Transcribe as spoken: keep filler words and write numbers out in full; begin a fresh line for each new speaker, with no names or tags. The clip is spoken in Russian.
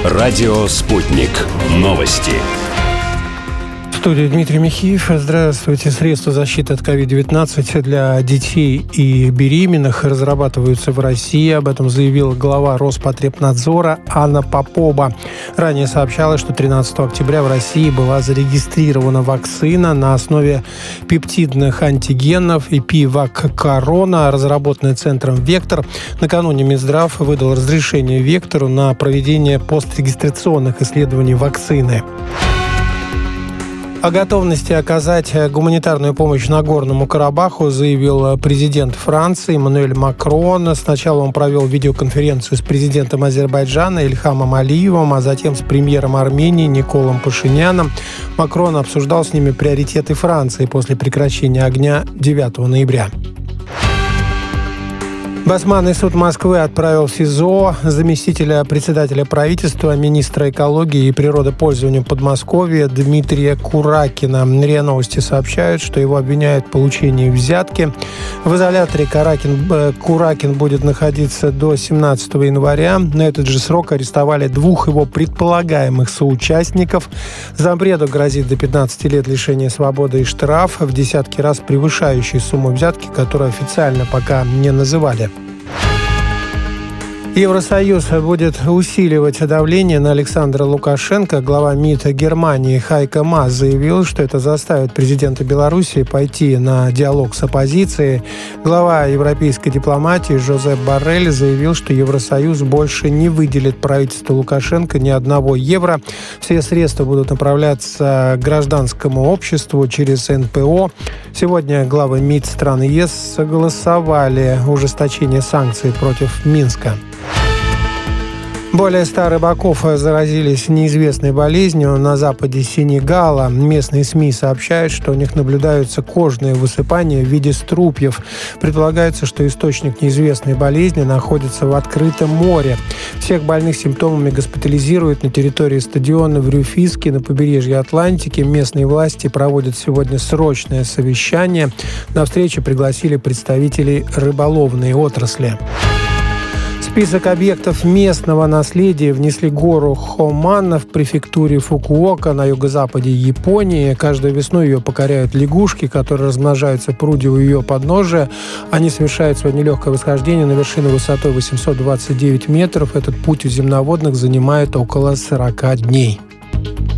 Радио «Спутник». Новости.
В студии Дмитрий Михеев. Здравствуйте. Средства защиты от ковид девятнадцать для детей и беременных разрабатываются в России. Об этом заявила глава Роспотребнадзора Анна Попова. Ранее сообщалось, что тринадцатого октября в России была зарегистрирована вакцина на основе пептидных антигенов Эпивак-Корона, разработанная центром «Вектор». Накануне Минздрав выдал разрешение «Вектору» на проведение пострегистрационных исследований вакцины. О готовности оказать гуманитарную помощь Нагорному Карабаху заявил президент Франции Эммануэль Макрон. Сначала он провел видеоконференцию с президентом Азербайджана Ильхамом Алиевым, а затем с премьером Армении Николом Пашиняном. Макрон обсуждал с ними приоритеты Франции после прекращения огня девятого ноября. Басманный суд Москвы отправил в СИЗО заместителя председателя правительства, министра экологии и природопользования Подмосковья Дмитрия Куракина. РИА Новости сообщают, что его обвиняют в получении взятки. В изоляторе Каракин, Куракин будет находиться до семнадцатого января. На этот же срок арестовали двух его предполагаемых соучастников. Зампреду грозит до пятнадцати лет лишения свободы и штраф в десятки раз превышающий сумму взятки, которую официально пока не называли. Евросоюз будет усиливать давление на Александра Лукашенко. Глава МИД Германии Хайко Маас заявил, что это заставит президента Беларуси пойти на диалог с оппозицией. Глава европейской дипломатии Жозеп Боррель заявил, что Евросоюз больше не выделит правительству Лукашенко ни одного евро. Все средства будут направляться гражданскому обществу через эн пэ о. Сегодня главы МИД стран ЕС согласовали ужесточение санкций против Минска. Более ста рыбаков заразились неизвестной болезнью на западе Сенегала. Местные СМИ сообщают, что у них наблюдаются кожные высыпания в виде струпьев. Предполагается, что источник неизвестной болезни находится в открытом море. Всех больных симптомами госпитализируют на территории стадиона в Рюфиске на побережье Атлантики. Местные власти проводят сегодня срочное совещание. На встречу пригласили представителей рыболовной отрасли. В список объектов местного наследия внесли гору Хоман в префектуре Фукуока на юго-западе Японии. Каждую весну ее покоряют лягушки, которые размножаются в пруде у ее подножия. Они совершают свое нелегкое восхождение на вершину высотой восемьсот двадцать девять метров. Этот путь у земноводных занимает около сорока дней.